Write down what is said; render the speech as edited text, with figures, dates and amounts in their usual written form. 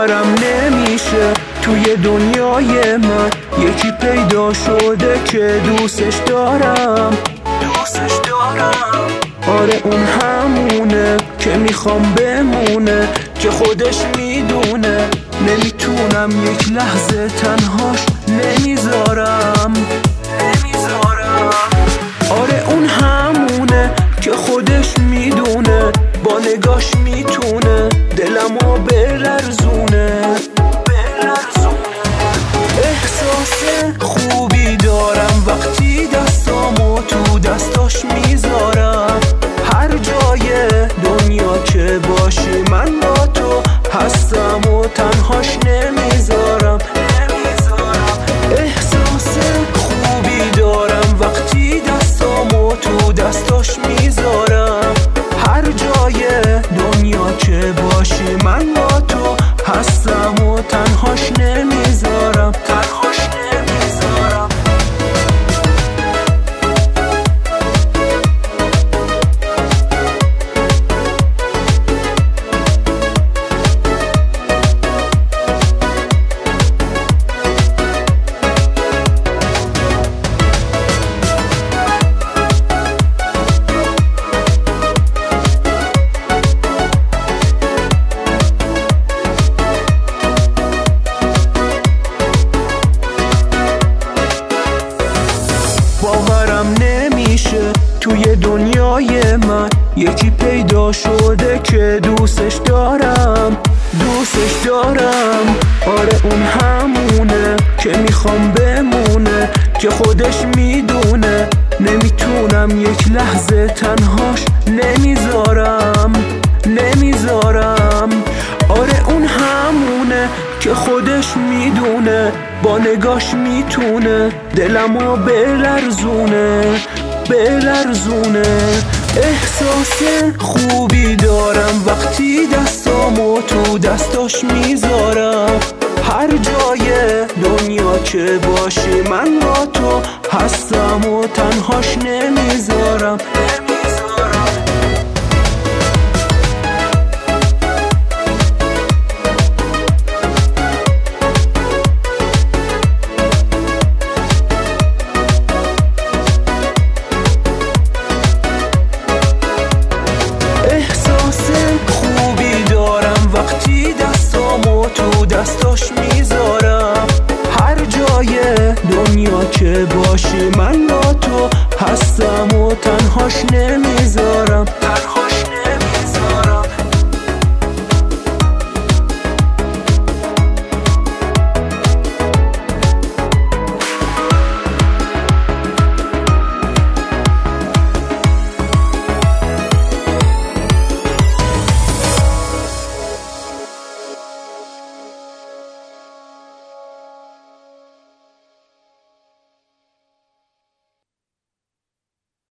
باورم نمیشه توی دنیای من یکی پیدا شده که دوستش دارم. آره اون همونه که میخوام بمونه، که خودش میدونه نمیتونم یک لحظه تنهاش نمیذارم. آره اون همونه که خودش میدونه با نگاش میتونه دلمو بلرزونه. احساس خوبی دارم وقتی دستامو تو دستاش میذارم. هر جای دنیا که باشی من با تو هستم و تنهاش نمیذارم. احساس خوبی دارم وقتی دستامو تو دستاش میذارم. هر جای دنیا که باشی من با تو هستم و تنهاش نمیذارم. باورم نمیشه توی دنیای من یکی پیدا شده که دوستش دارم. آره اون همونه که میخوام بمونه، که خودش میدونه نمیتونم یک لحظه تنهاش نمیذارم. آره اون همونه که خودش میدونه با نگاش میتونه دلمو بلرزونه. احساس خوبی دارم وقتی دستامو تو دستاش میذارم. هر جای دنیا که باشی من با تو هستم و تنهاش نمیذارم. وقتی دستامو تو دستاش میذارم. هر جای دنیا که باشی من با تو هستم و تنهاش نمیذارم.